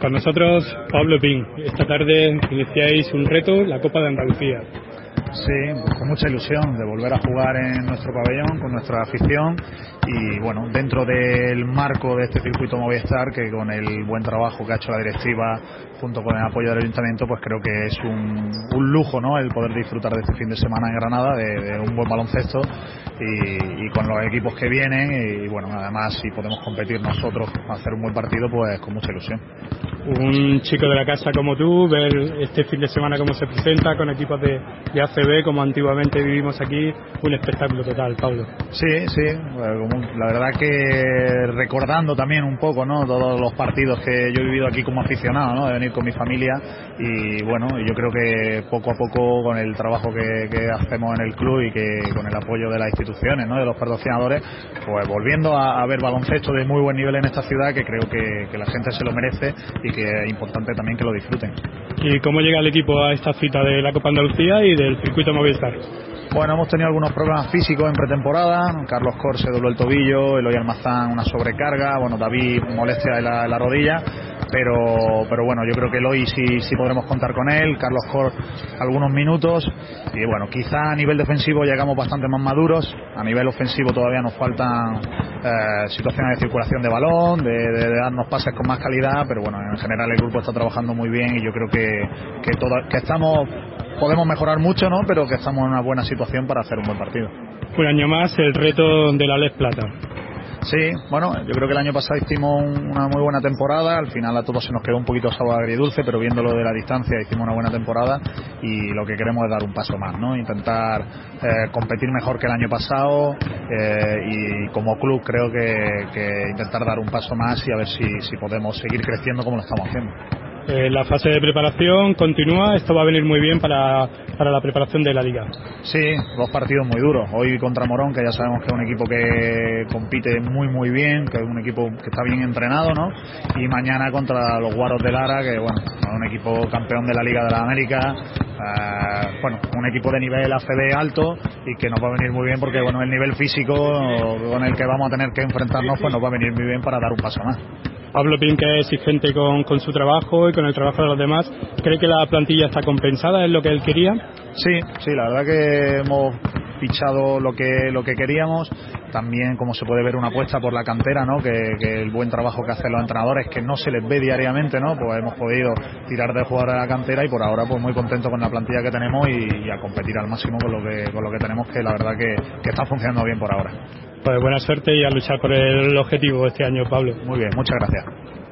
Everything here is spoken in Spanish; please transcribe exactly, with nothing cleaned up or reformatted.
Con nosotros Pablo Pin. Esta tarde iniciáis un reto, la Copa de Andalucía. Sí, pues con mucha ilusión de volver a jugar en nuestro pabellón, con nuestra afición y bueno, dentro del marco de este circuito Movistar, que con el buen trabajo que ha hecho la directiva junto con el apoyo del ayuntamiento, pues creo que es un, un lujo, ¿no?, el poder disfrutar de este fin de semana en Granada, de, de un buen baloncesto y, y con los equipos que vienen y, y bueno, además si podemos competir nosotros, hacer un buen partido, pues con mucha ilusión. Un chico de la casa como tú, ver este fin de semana cómo se presenta con equipos de, de A C B como antiguamente vivimos aquí, un espectáculo total, Pablo. Sí, sí, la verdad que recordando también un poco, ¿no?, todos los partidos que yo he vivido aquí como aficionado, ¿no?, de venir con mi familia y bueno, yo creo que poco a poco con el trabajo que, que hacemos en el club y que con el apoyo de las instituciones, ¿no?, de los patrocinadores, pues volviendo a, a ver baloncesto de muy buen nivel en esta ciudad, que creo que, que la gente se lo merece y que es importante también que lo disfruten. ¿Y cómo llega el equipo a esta cita de la Copa Andalucía y del circuito Movistar? Bueno, hemos tenido algunos problemas físicos en pretemporada. Carlos Cor se dobló el tobillo, Eloy Almazán una sobrecarga, bueno, David molestia en la, en la rodilla, pero pero bueno, yo creo que Eloy sí, sí podremos contar con él, Carlos Cor algunos minutos y bueno, quizá a nivel defensivo llegamos bastante más maduros, a nivel ofensivo todavía nos faltan eh, situaciones de circulación de balón, de, de, de darnos pases con más calidad, pero bueno, en general el grupo está trabajando muy bien y yo creo que, que, toda, que estamos... Podemos mejorar mucho, ¿no?, pero que estamos en una buena situación para hacer un buen partido. Un año más el reto de la Les Plata. Sí, bueno, yo creo que el año pasado hicimos una muy buena temporada, al final a todos se nos quedó un poquito sabor agridulce, pero viéndolo de la distancia hicimos una buena temporada y lo que queremos es dar un paso más, ¿no?, intentar eh, competir mejor que el año pasado eh, y como club creo que, que intentar dar un paso más y a ver si, si podemos seguir creciendo como lo estamos haciendo. Eh, la fase de preparación continúa, esto va a venir muy bien para, para la preparación de la Liga. Sí, dos partidos muy duros, hoy contra Morón, que ya sabemos que es un equipo que compite muy muy bien, que es un equipo que está bien entrenado, ¿no?, y mañana contra los Guaros de Lara, que bueno, es un equipo campeón de la Liga de la América, eh, bueno, un equipo de nivel A C B alto y que nos va a venir muy bien porque bueno, el nivel físico con el que vamos a tener que enfrentarnos pues nos va a venir muy bien para dar un paso más. Pablo Pin, que es exigente con, con su trabajo y con el trabajo de los demás, ¿cree que la plantilla está compensada? ¿Es lo que él quería? Sí, sí, la verdad que hemos fichado lo que lo que queríamos. También, como se puede ver, una apuesta por la cantera, ¿no?, que, que el buen trabajo que hacen los entrenadores, que no se les ve diariamente, ¿no?, pues hemos podido tirar de jugar a la cantera y por ahora pues muy contento con la plantilla que tenemos y, y a competir al máximo con lo que con lo que tenemos, que la verdad que, que está funcionando bien por ahora. Pues buena suerte y a luchar por el objetivo este año, Pablo. Muy bien, muchas gracias.